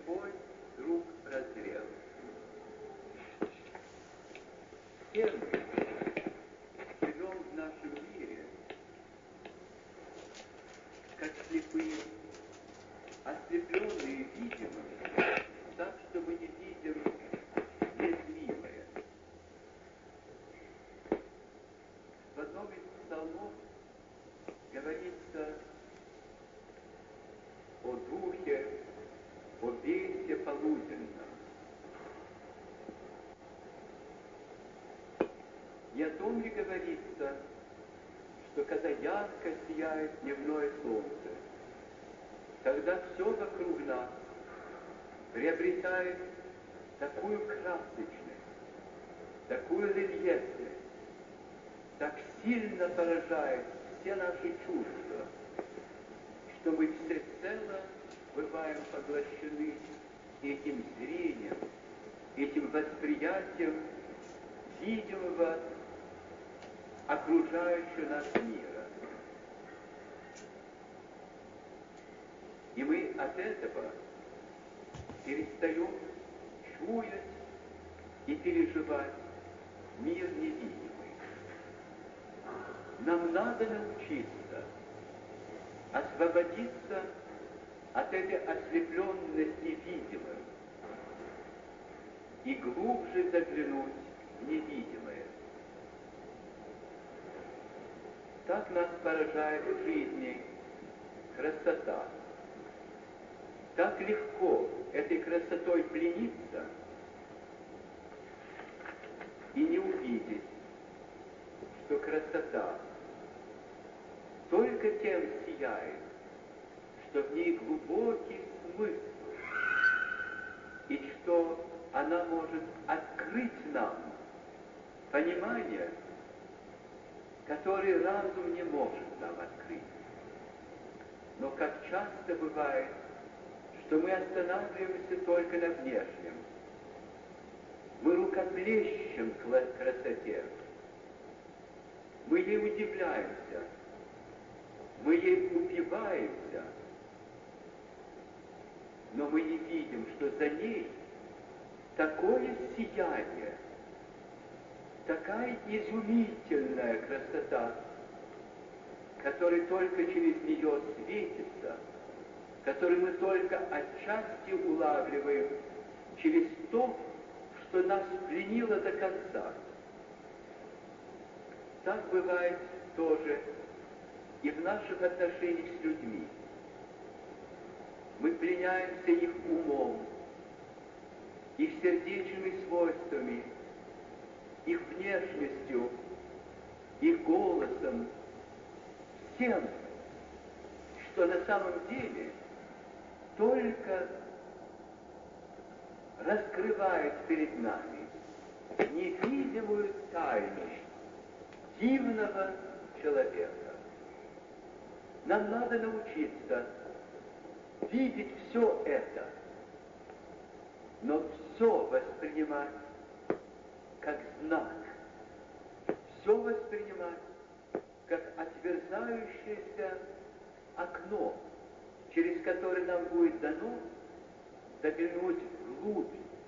слепой вдруг прозрел. Все мы живем в нашем мире, как слепые, ослепленные видимым, так, что мы не видим незримое. В одном из псалмов говорится о духе, о бесе полуденном. Не о том ли говорится, что когда ярко сияет дневное солнце, тогда все вокруг нас приобретает такую красочность, такую рельефность, так сильно поражает все наши чувства, что мы всецело бываем поглощены этим зрением, этим восприятием видимого окружающего нас мира. И мы от этого перестаем чуять и переживать мир невидимый. Нам надо научиться освободиться от этой ослепленности видимым и глубже заглянуть в невидимое. Так нас поражает в жизни красота. Так легко этой красотой плениться и не увидеть, что красота только тем сияет, что в ней глубокий смысл, и что она может открыть нам понимание, которое разум не может нам открыть. Но как часто бывает, что мы останавливаемся только на внешнем. Мы рукоплещем к красоте. Мы ей удивляемся. Мы ей упиваемся. Но мы не видим, что за ней такое сияние, такая изумительная красота, которая только через нее светится, которую мы только отчасти улавливаем через то, что нас пленило до конца. Так бывает тоже и в наших отношениях с людьми. Мы пленяемся их умом, их сердечными свойствами, их внешностью, их голосом, всем, что на самом деле только раскрывает перед нами невидимую тайну дивного человека. Нам надо научиться видеть все это, но все воспринимать как знак, все воспринимать как отверзающееся окно, через которое нам будет дано заглянуть вглубь.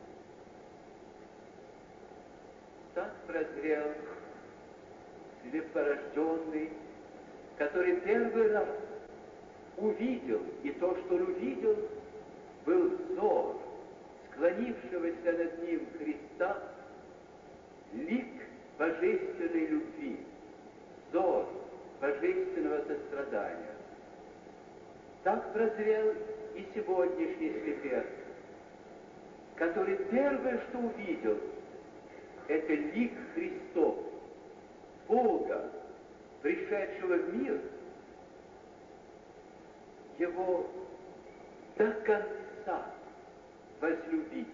Так прозрел слепорожденный, который первый раз увидел, и то, что он увидел, был взор склонившегося над ним Христа, лик божественной любви, взор божественного сострадания. Так прозрел и сегодняшний слепец, который первое, что увидел, это лик Христов, Бога, пришедшего в мир, его до конца возлюбить,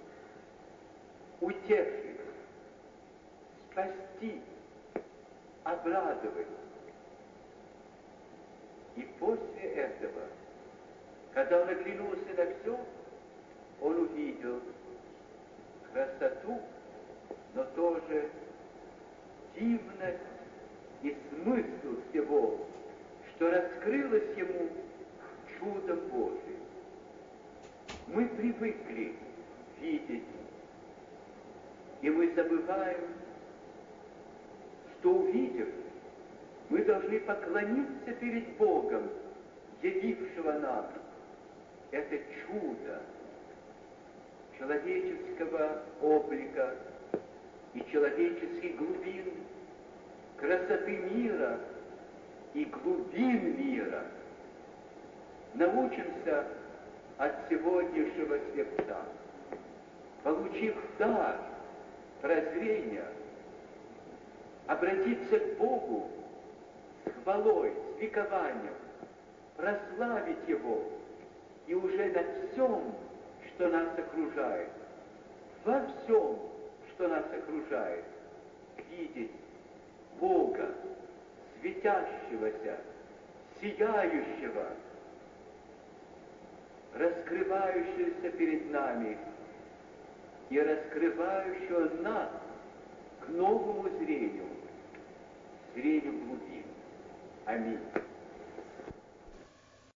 утешить, спасти, обрадовать. И после этого, когда он оглянулся на все, он увидел красоту, но тоже дивность и смысл всего, что раскрылось ему чудом Божиим. Мы привыкли видеть. И мы забываем, что, увидев, мы должны поклониться перед Богом, явившего нам это чудо человеческого облика и человеческих глубин, красоты мира и глубин мира. Научимся от сегодняшнего святца, получив дар прозрения, обратиться к Богу с хвалой, с ликованием, прославить Его и уже на всем, что нас окружает, во всем, что нас окружает, видеть Бога, светящегося, сияющего, раскрывающегося перед нами и раскрывающего нас к новому зрению глубин. Аминь.